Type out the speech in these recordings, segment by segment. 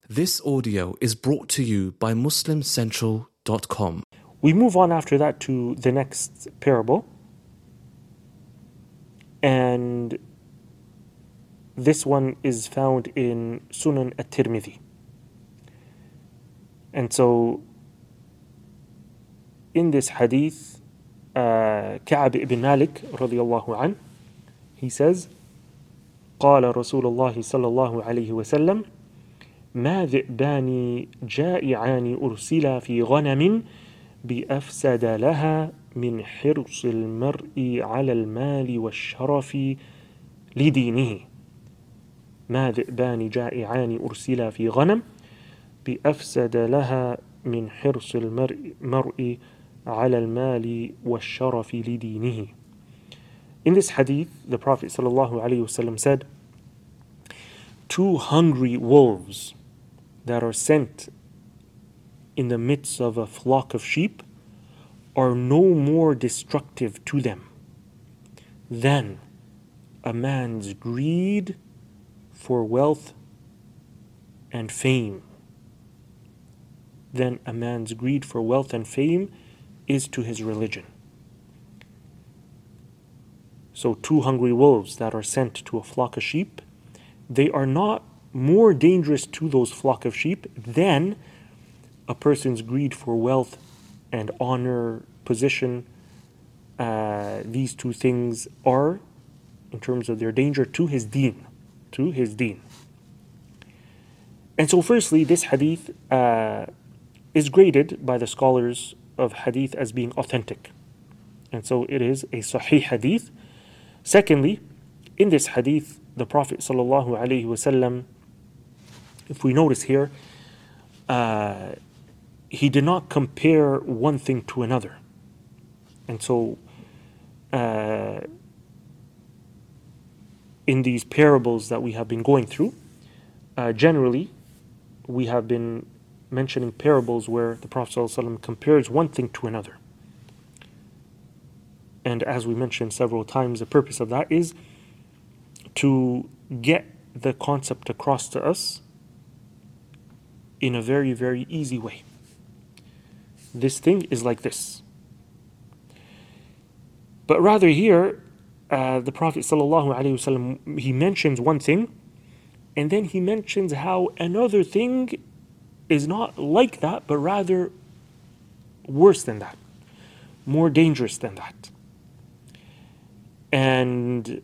This audio is brought to you by MuslimCentral.com. We move on after that to the next parable. And this one is found in Sunan at-Tirmidhi. And so, in this hadith, Ka'b ibn Malik radiyallahu an, he says, قال رسول الله صلى الله عليه وسلم ما ذئبان جائعان أرسلا في غنم بأفسد لها من حرص المرء على المال والشرف لدينه. ما ذئبان جائعان أرسلا في غنم بأفسد لها من حرص المرء على المال والشرف لدينه. In this hadith, the Prophet ﷺ said, 2 hungry wolves that are sent in the midst of a flock of sheep are no more destructive to them than a man's greed for wealth and fame. Then a man's greed for wealth and fame is to his religion. So 2 hungry wolves that are sent to a flock of sheep, they are not more dangerous to those flock of sheep than a person's greed for wealth and honor, position. These 2 things are, in terms of their danger, to his deen. To his deen. And so firstly, this hadith is graded by the scholars of hadith as being authentic. And so it is a sahih hadith. Secondly, in this hadith, the Prophet ﷺ, if we notice here, he did not compare one thing to another. And so, in these parables that we have been going through, generally, we have been mentioning parables where the Prophet ﷺ compares one thing to another. And as we mentioned several times, the purpose of that is to get the concept across to us in a very, very easy way. This thing is like this. But rather here, the Prophet ﷺ, he mentions one thing, and then he mentions how another thing is not like that, but rather worse than that, more dangerous than that. And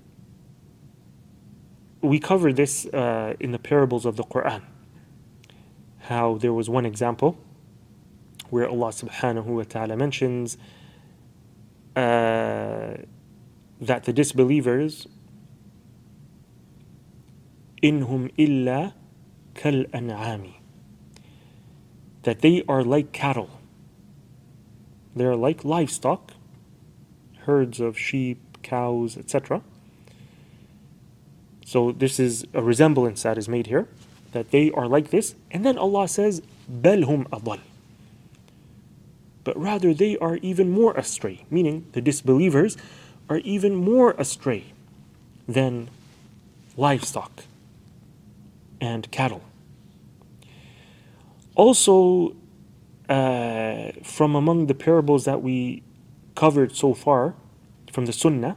we covered this in the parables of the Quran, how there was one example where Allah subhanahu wa ta'ala mentions that the disbelievers, إِنْهُمْ إِلَّا كَالْأَنْعَامِ, that they are like cattle. They are like livestock, herds of sheep, cows, etc. So this is a resemblance that is made here, that they are like this. And then Allah says, بَلْ هُمْ أَضَلْ, but rather they are even more astray, meaning the disbelievers are even more astray than livestock and cattle. Also, from among the parables that we covered so far from the Sunnah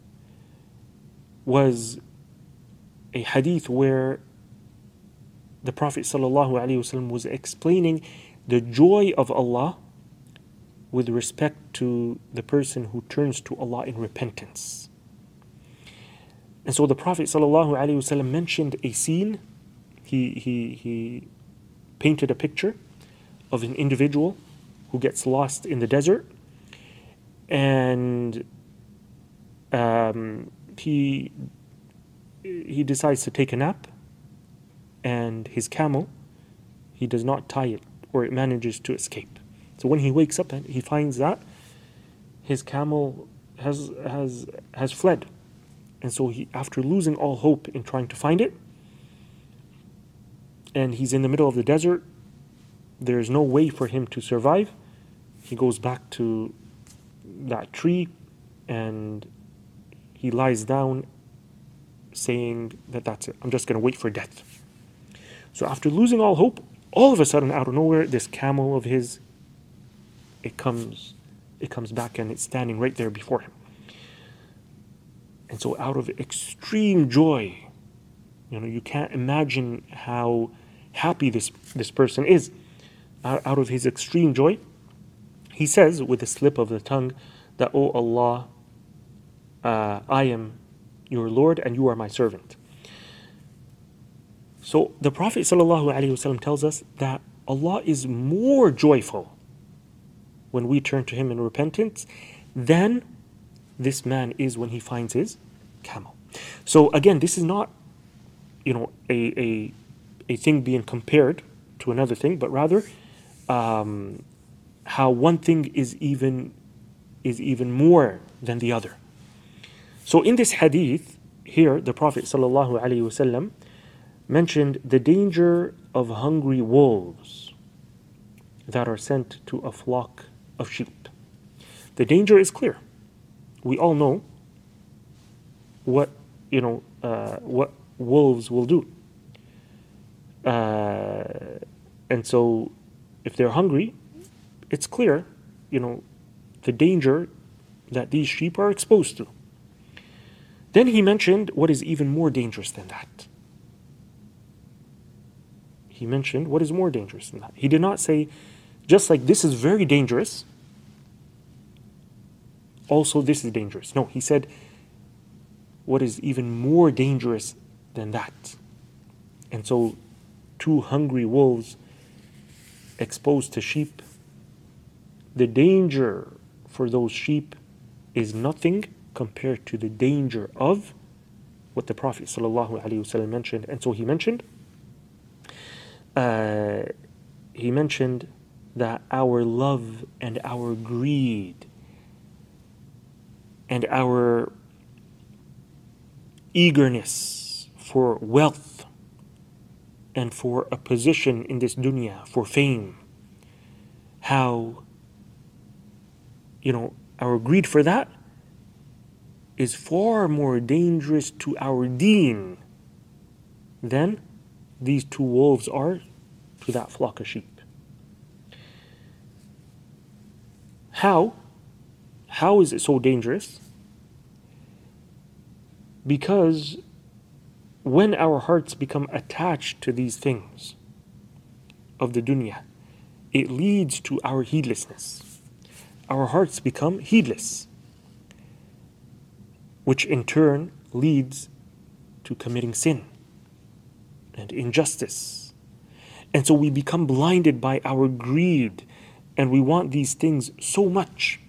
was a hadith where the Prophet ﷺ was explaining the joy of Allah with respect to the person who turns to Allah in repentance. And so the Prophet ﷺ mentioned a scene. He painted a picture of an individual who gets lost in the desert, and he decides to take a nap, and his camel, he does not tie it, or it manages to escape. So when he wakes up, he finds that his camel has fled. And so he, after losing all hope in trying to find it, and he's in the middle of the desert, there's no way for him to survive, he goes back to that tree and he lies down saying that that's it, I'm just going to wait for death. So after losing all hope, all of a sudden, out of nowhere, this camel of his, it comes back and it's standing right there before him. And so out of extreme joy, you can't imagine how happy this person is. Out of his extreme joy, he says with a slip of the tongue that, "O Allah, I am your Lord and you are my servant." So the Prophet ﷺ tells us that Allah is more joyful when we turn to Him in repentance than this man is when he finds his camel. So again, this is not, a thing being compared to another thing, but rather how one thing is even more than the other. So in this hadith here, the Prophet ﷺ mentioned the danger of hungry wolves that are sent to a flock of sheep. The danger is clear. We all know what wolves will do. And so if they're hungry, it's clear, the danger that these sheep are exposed to. Then he mentioned what is even more dangerous than that. He mentioned what is more dangerous than that. He did not say, just like this is very dangerous, also this is dangerous. No, he said, what is even more dangerous than that. And so, two hungry wolves exposed to sheep, the danger for those sheep is nothing compared to the danger of what the Prophet ﷺ mentioned. And so he mentioned that our love and our greed and our eagerness for wealth and for a position in this dunya, for fame, how our greed for that is far more dangerous to our deen than these two wolves are to that flock of sheep. How is it so dangerous? Because when our hearts become attached to these things of the dunya, it leads to our heedlessness. Our hearts become heedless, which in turn leads to committing sin and injustice. And so we become blinded by our greed, and we want these things so much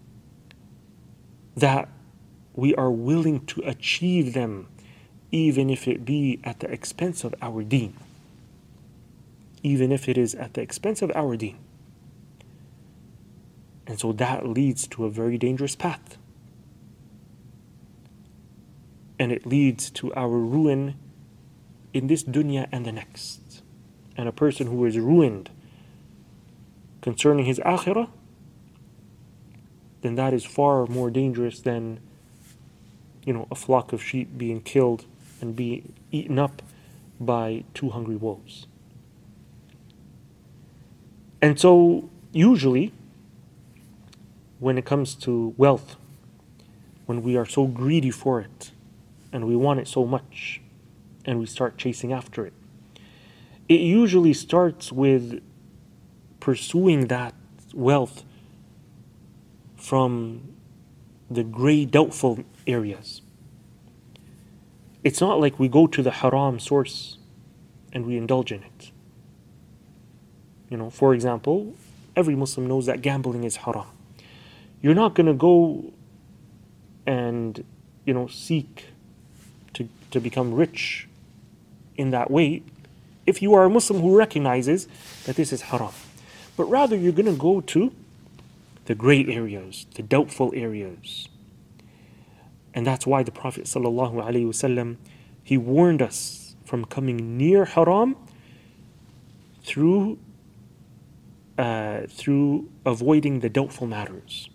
that we are willing to achieve them, even if it be at the expense of our deen. Even if it is at the expense of our deen. And so that leads to a very dangerous path. And it leads to our ruin in this dunya and the next. And a person who is ruined concerning his akhirah, then that is far more dangerous than a flock of sheep being killed and being eaten up by two hungry wolves. And so usually when it comes to wealth, when we are so greedy for it and we want it so much and we start chasing after it, it usually starts with pursuing that wealth from the gray, doubtful areas. It's not like we go to the haram source and we indulge in it. For example, every Muslim knows that gambling is haram. You're not going to go and, seek to become rich in that way if you are a Muslim who recognizes that this is haram. But rather, you're going to go to the gray areas, the doubtful areas. And that's why the Prophet ﷺ, he warned us from coming near haram through avoiding the doubtful matters.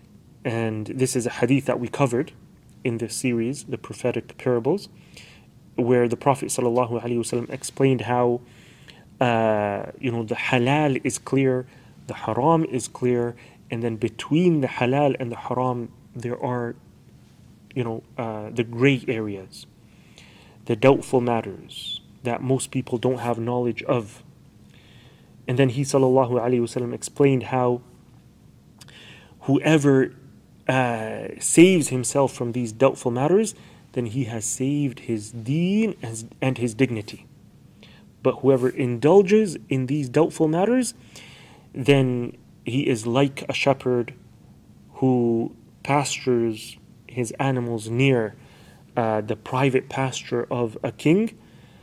And this is a hadith that we covered in this series, the prophetic parables. where the Prophet ﷺ explained how the halal is clear, the haram is clear, and then between the halal and the haram there are the gray areas, the doubtful matters that most people don't have knowledge of. And then he ﷺ explained how whoever saves himself from these doubtful matters, then he has saved his deen and his dignity. But whoever indulges in these doubtful matters, then he is like a shepherd who pastures his animals near the private pasture of a king,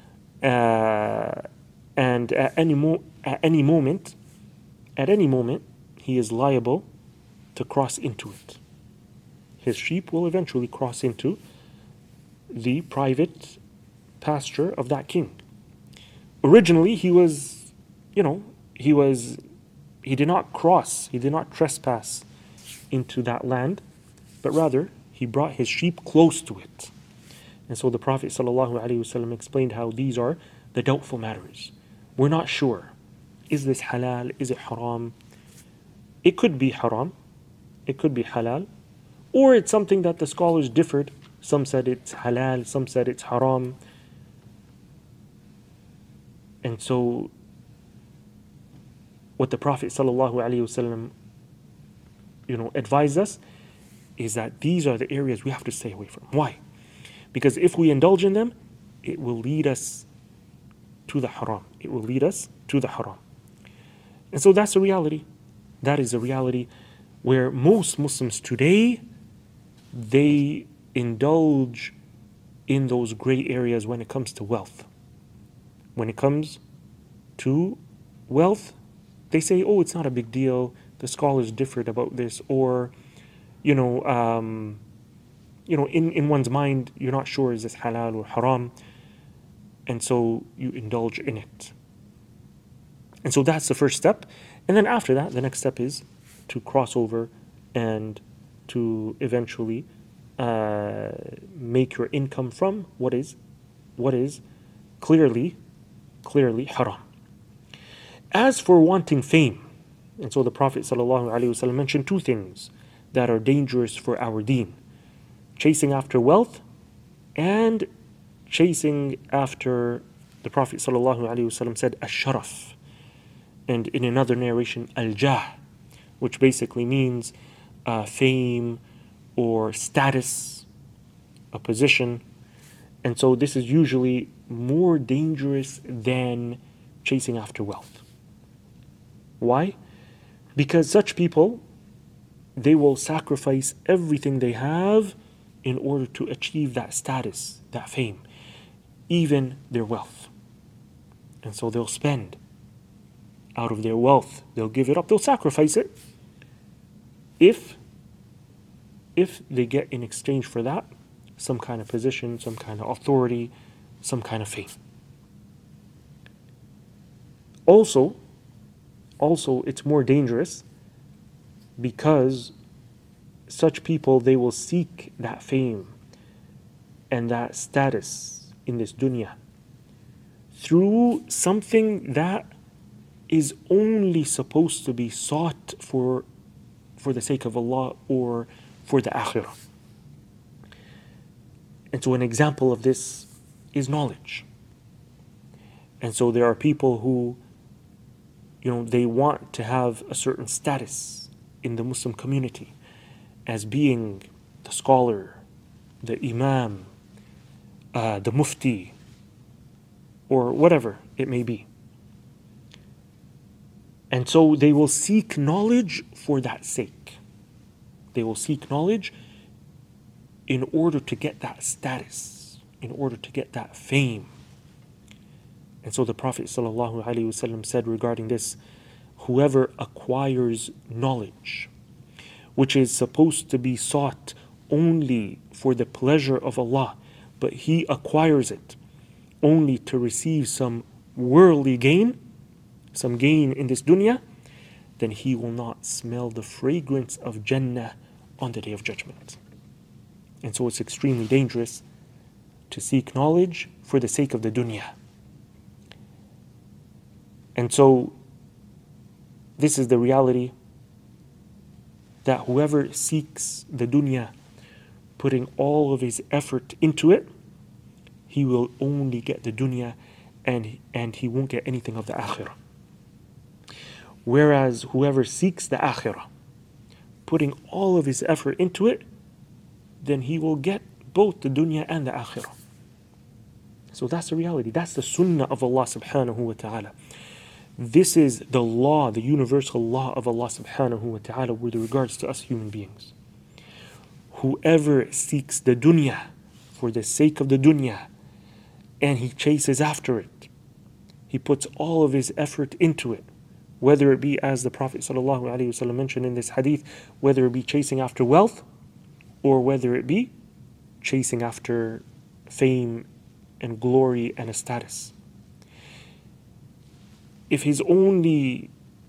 and at any moment he is liable to cross into it. His sheep will eventually cross into the private pasture of that king. Originally he did not trespass into that land, but rather he brought his sheep close to it. And so the Prophet ﷺ explained how these are the doubtful matters. We're not sure. Is this halal? Is it haram? It could be haram. It could be halal. Or it's something that the scholars differed. Some said it's halal, some said it's haram. And so what the Prophet ﷺ advised us is that these are the areas we have to stay away from. Why? Because if we indulge in them, it will lead us to the haram. It will lead us to the haram. And so that's a reality. That is a reality where most Muslims today, they indulge in those gray areas when it comes to wealth. When it comes to wealth, they say, oh, it's not a big deal. The scholars differed about this. Or, in one's mind, you're not sure, is this halal or haram? And so you indulge in it. And so that's the first step. And then after that, the next step is to cross over and to eventually make your income from what is clearly haram. As for wanting fame, and so the Prophet ﷺ mentioned two things that are dangerous for our deen: chasing after wealth and chasing after, the Prophet ﷺ said, ash-sharaf, and in another narration, al-jah, which basically means fame or status, a position. And so this is usually more dangerous than chasing after wealth. Why? Because such people, they will sacrifice everything they have in order to achieve that status, that fame, even their wealth. And so they'll spend out of their wealth, they'll give it up, they'll sacrifice it if they get in exchange for that some kind of position, some kind of authority, some kind of fame. Also, it's more dangerous because such people, they will seek that fame and that status in this dunya through something that is only supposed to be sought for the sake of Allah or for the akhirah. And so an example of this is knowledge. And so there are people who, they want to have a certain status in the Muslim community as being the scholar, the imam, the mufti, or whatever it may be. And so they will seek knowledge for that sake. They will seek knowledge in order to get that status, in order to get that fame. And so the Prophet ﷺ said regarding this, whoever acquires knowledge, which is supposed to be sought only for the pleasure of Allah, but he acquires it only to receive some worldly gain, some gain in this dunya, then he will not smell the fragrance of Jannah on the Day of Judgment. And so it's extremely dangerous to seek knowledge for the sake of the dunya. And so, this is the reality, that whoever seeks the dunya, putting all of his effort into it, he will only get the dunya, and he won't get anything of the akhirah. Whereas whoever seeks the akhirah, putting all of his effort into it, then he will get both the dunya and the akhirah. So that's the reality. That's the sunnah of Allah subhanahu wa ta'ala. This is the law, the universal law of Allah subhanahu wa ta'ala with regards to us human beings. Whoever seeks the dunya for the sake of the dunya, and he chases after it, he puts all of his effort into it, whether it be, as the Prophet ﷺ mentioned in this hadith, whether it be chasing after wealth, or whether it be chasing after fame and glory and a status. If his only,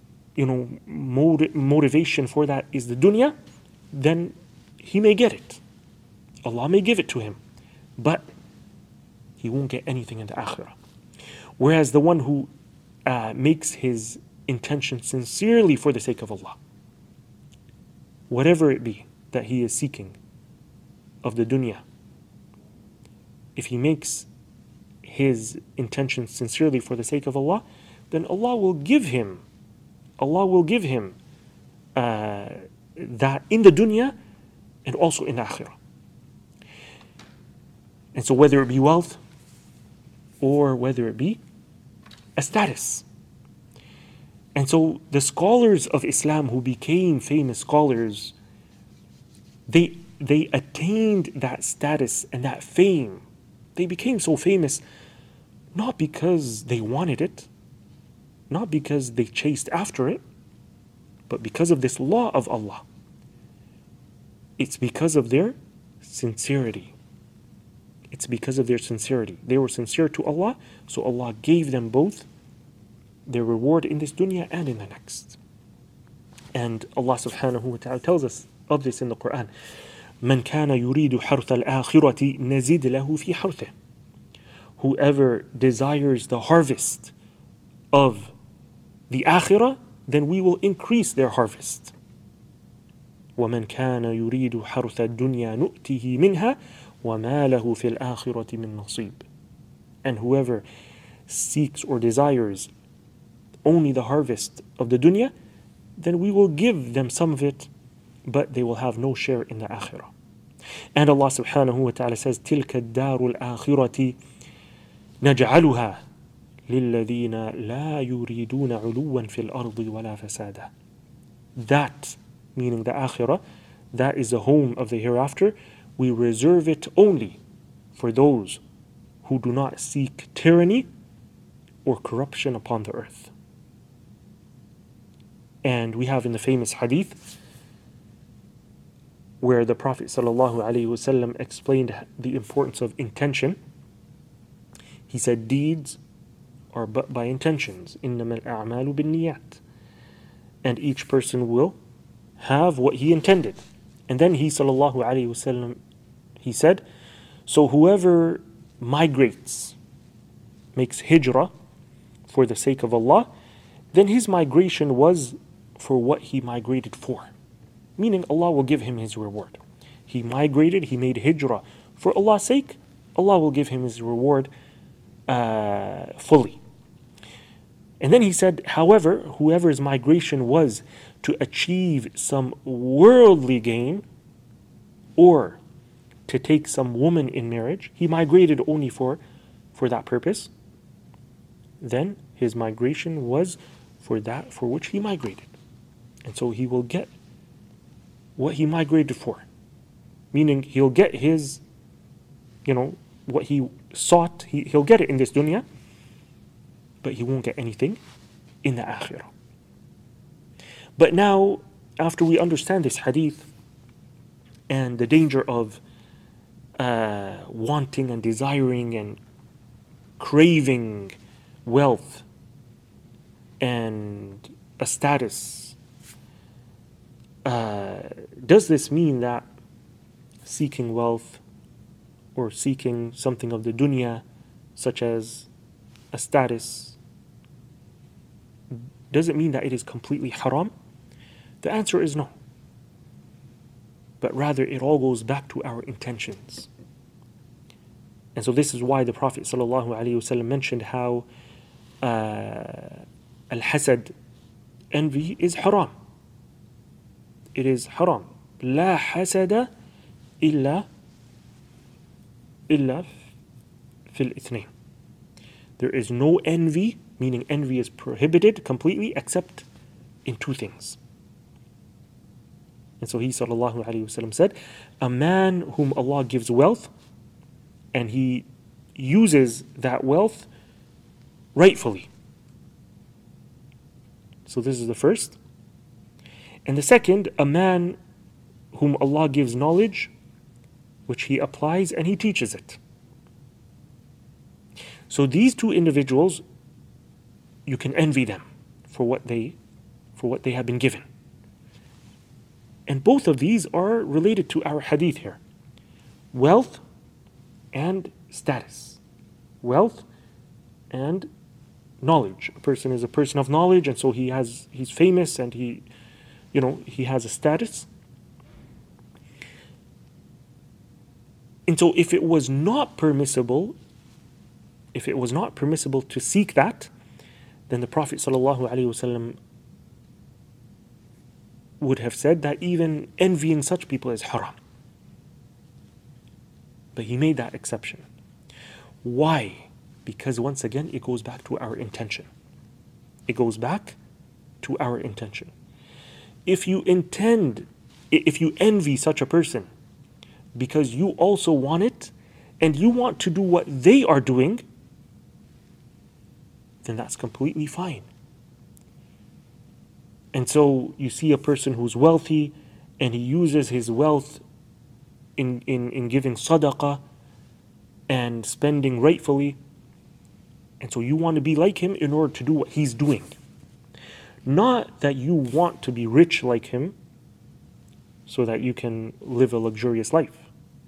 motivation for that is the dunya, then he may get it. Allah may give it to him, but he won't get anything in the akhirah. Whereas the one who makes his intention sincerely for the sake of Allah, whatever it be that he is seeking of the dunya, if he makes his intention sincerely for the sake of Allah, then Allah will give him that in the dunya and also in the akhirah. And so whether it be wealth or whether it be a status. And so the scholars of Islam who became famous scholars, they attained that status and that fame. They became so famous not because they wanted it, not because they chased after it, but because of this law of Allah. It's because of their sincerity. It's because of their sincerity. They were sincere to Allah, so Allah gave them both their reward in this dunya and in the next. And Allah subhanahu wa ta'ala tells us of this in the Quran. مَنْ كَانَ يُرِيدُ حَرْثَ الْآخِرَةِ نَزِدْ لَهُ فِي حَرْثِهِ. Whoever desires the harvest of the akhirah, then we will increase their harvest. وَمَنْ كَانَ يُرِيدُ حَرْثَ الدُّنْيَا نُؤْتِهِ مِنْهَا وَمَا لَهُ فِي الْآخِرَةِ مِنْ نَصِيبٍ. And whoever seeks or desires only the harvest of the dunya, then we will give them some of it, but they will have no share in the akhirah. And Allah subhanahu wa ta'ala says, تِلْكَ الدَّارُ الْآخِرَةِ نَجْعَلُهَا لِلَّذِينَ لَا يُرِيدُونَ عُلُوًّا فِي الْأَرْضِ وَلَا فَسَادًا. That, meaning the akhirah, that is the home of the hereafter. We reserve it only for those who do not seek tyranny or corruption upon the earth. And we have in the famous hadith where the Prophet ﷺ explained the importance of intention. He said, deeds are but by intentions. إِنَّمَا الْأَعْمَالُ بِالنِّيَّاتِ. And each person will have what he intended. And then he ﷺ, he said, so whoever migrates, makes hijrah for the sake of Allah, then his migration was for what he migrated for. Meaning Allah will give him his reward. He migrated, he made hijrah for Allah's sake, Allah will give him his reward fully. And then he said, however, whoever's migration was to achieve some worldly gain or to take some woman in marriage, he migrated only for that purpose, then his migration was for that for which he migrated. And so he will get what he migrated for. Meaning he'll get his, what he sought, he'll get it in this dunya, but he won't get anything in the akhirah. But now, after we understand this hadith and the danger of wanting and desiring and craving wealth and a status, does this mean that seeking wealth or seeking something of the dunya, such as a status, does it mean that it is completely haram? The answer is no. But rather, it all goes back to our intentions. And so this is why the Prophet ﷺ mentioned how al-hasad, envy, is haram. It is haram. لا حسد إلا في الاثنين. There is no envy, meaning envy is prohibited completely, except in two things. And so he ﷺ said, a man whom Allah gives wealth and he uses that wealth rightfully. So this is the first. And the second, a man whom Allah gives knowledge, which he applies and he teaches it. So these two individuals, you can envy them for what they have been given. And both of these are related to our hadith here. Wealth and status. Wealth and knowledge. A person is a person of knowledge, and so he's famous and he has a status. And so if it was not permissible to seek that, then the Prophet ﷺ would have said that even envying such people is haram. But he made that exception. Why? Because once again, it goes back to our intention. It goes back to our intention. If you envy such a person because you also want it and you want to do what they are doing, then that's completely fine. And so you see a person who's wealthy and he uses his wealth in giving sadaqah and spending rightfully. And so you want to be like him in order to do what he's doing. Not that you want to be rich like him so that you can live a luxurious life.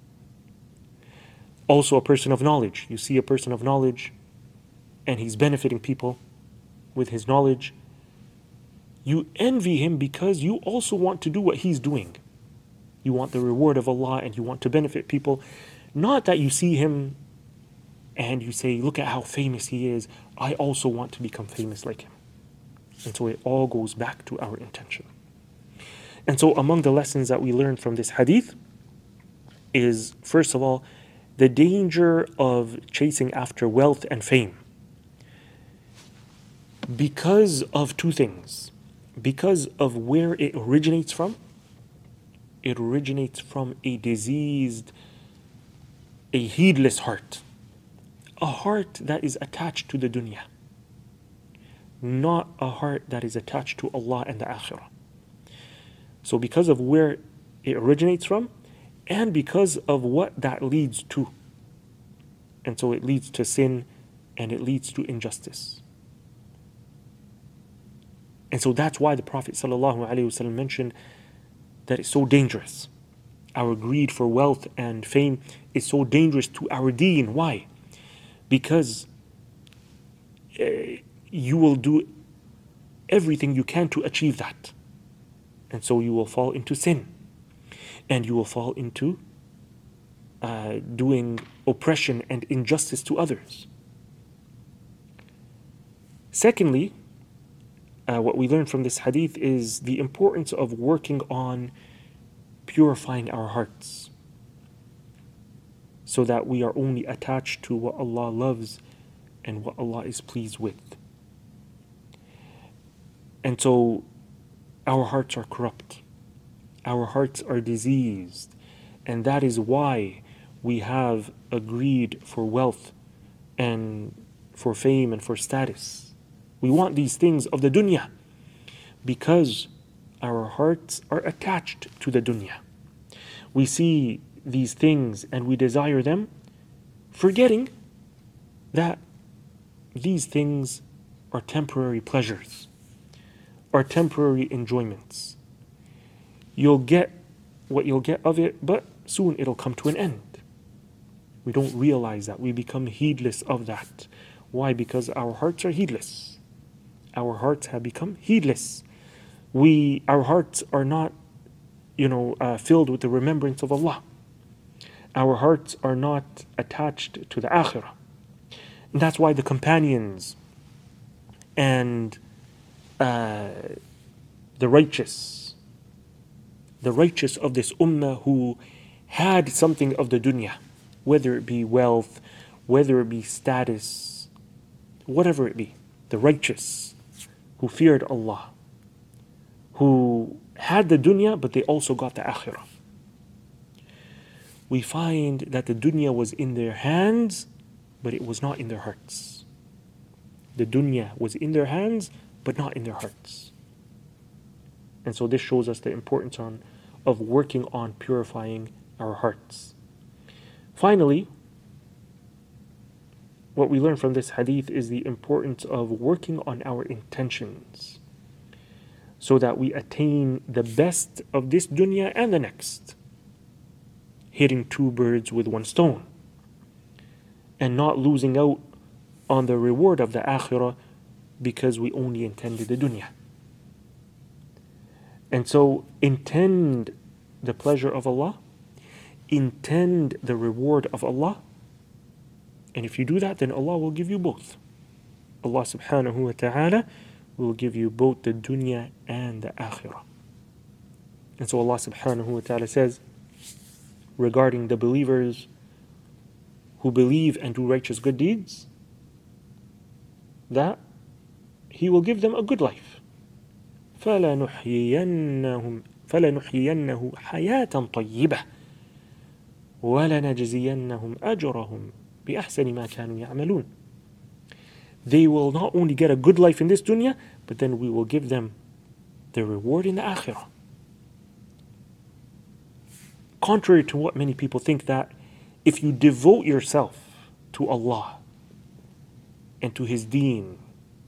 Also a person of knowledge. You see a person of knowledge and he's benefiting people with his knowledge. You envy him because you also want to do what he's doing. You want the reward of Allah and you want to benefit people. Not that you see him and you say, look at how famous he is. I also want to become famous like him. And so it all goes back to our intention. And so among the lessons that we learned from this hadith is, first of all, the danger of chasing after wealth and fame. Because of two things. Because of where it originates from. It originates from a diseased, a heedless heart. A heart that is attached to the dunya. Not a heart that is attached to Allah and the akhirah. So because of where it originates from, and because of what that leads to. And so it leads to sin, and it leads to injustice. And so that's why the Prophet ﷺ mentioned that it's so dangerous. Our greed for wealth and fame is so dangerous to our deen. Why? Because you will do everything you can to achieve that. And so you will fall into sin. And you will fall into doing oppression and injustice to others. Secondly, what we learn from this hadith is the importance of working on purifying our hearts so that we are only attached to what Allah loves and what Allah is pleased with. And so our hearts are corrupt. Our hearts are diseased. And that is why we have a greed for wealth and for fame and for status. We want these things of the dunya because our hearts are attached to the dunya. We see these things and we desire them, forgetting that these things are temporary pleasures, are temporary enjoyments. You'll get what you'll get of it, but soon it'll come to an end. We don't realize that. We become heedless of that. Why? Because our hearts are heedless. Our hearts have become heedless. Our hearts are not, filled with the remembrance of Allah. Our hearts are not attached to the akhirah. And that's why the companions and the righteous of this ummah who had something of the dunya, whether it be wealth, whether it be status, whatever it be, the righteous who feared Allah, who had the dunya but they also got the akhirah. We find that the dunya was in their hands, but it was not in their hearts. The dunya was in their hands, but not in their hearts. And so this shows us the importance of working on purifying our hearts. Finally, what we learn from this hadith is the importance of working on our intentions so that we attain the best of this dunya and the next, hitting two birds with one stone and not losing out on the reward of the akhirah because we only intended the dunya. And so intend the pleasure of Allah, intend the reward of Allah, and if you do that, then Allah will give you both. Allah subhanahu wa ta'ala will give you both the dunya and the akhirah. And so Allah subhanahu wa ta'ala says regarding the believers who believe and do righteous good deeds, that He will give them a good life. فَلَنُحْيِيَنَّهُ حَيَاةً طَيِّبَةً وَلَنَجْزِيَنَّهُمْ أَجْرَهُمْ بِأَحْسَنِ مَا كَانُوا يَعْمَلُونَ. They will not only get a good life in this dunya, but then we will give them the reward in the akhirah. Contrary to what many people think, that if you devote yourself to Allah and to His deen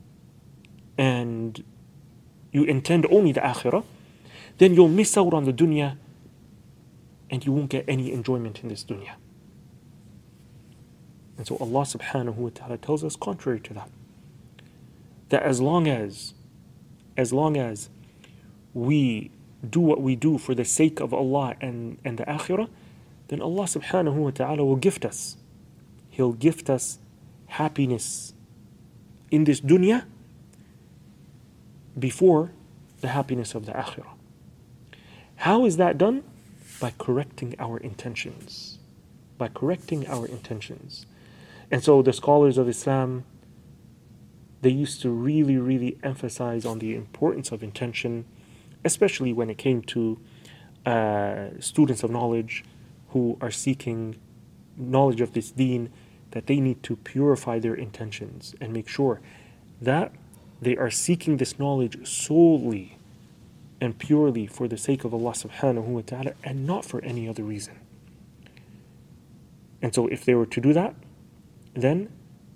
and you intend only the akhirah, then you'll miss out on the dunya and you won't get any enjoyment in this dunya. And so Allah subhanahu wa ta'ala tells us contrary to that, that as long as we do what we do for the sake of Allah and the akhirah, then Allah subhanahu wa ta'ala will gift us. He'll gift us happiness in this dunya before the happiness of the akhirah. How is that done? By correcting our intentions. By correcting our intentions. And so the scholars of Islam, they used to really, really emphasize on the importance of intention, especially when it came to students of knowledge who are seeking knowledge of this deen, that they need to purify their intentions and make sure that they are seeking this knowledge solely and purely for the sake of Allah subhanahu wa ta'ala and not for any other reason. And so if they were to do that, then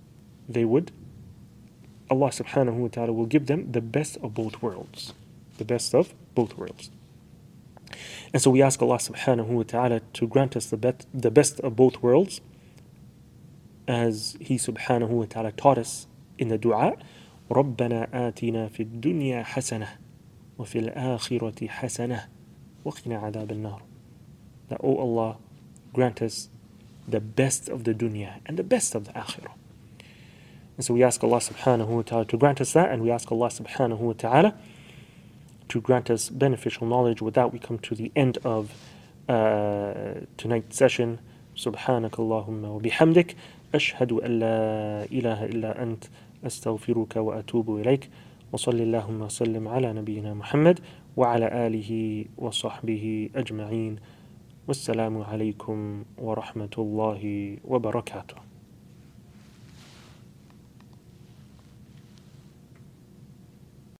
Allah subhanahu wa ta'ala will give them the best of both worlds. The best of both worlds. And so we ask Allah subhanahu wa ta'ala to grant us the best of both worlds, as He subhanahu wa ta'ala taught us in the dua, رَبَّنَا آتِنَا فِي الدُّنْيَا حَسَنَةً وَفِي الْآخِرَةِ حَسَنَةً وَقِنَا عَذَابَ النَّارِ. That, O Allah, grant us the best of the dunya and the best of the akhirah. And so we ask Allah subhanahu wa ta'ala to grant us that, and we ask Allah subhanahu wa ta'ala to grant us beneficial knowledge. With that, we come to the end of tonight's session. سبحانك اللهم وبحمدك أشهد أن لا إله إلا أنت أستغفرك وأتوب إليك وصل اللهم وسلم على نبينا محمد وعلى آله وصحبه أجمعين والسلام عليكم ورحمة الله وبركاته.